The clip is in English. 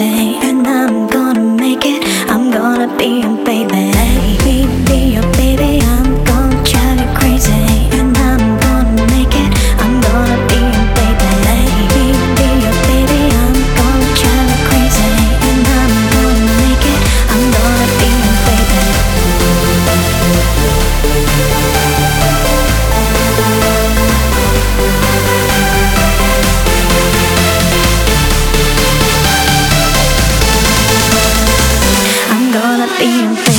crazy, and I'm gonna make it. I'm gonna be your baby. Be your baby. I'm gonna drive you crazy, and I'm gonna make it. I'm gonna be your baby. Be your baby. I'm gonna drive you crazy, and I'm gonna make it. I'm gonna be your baby. I'm gonna be your baby.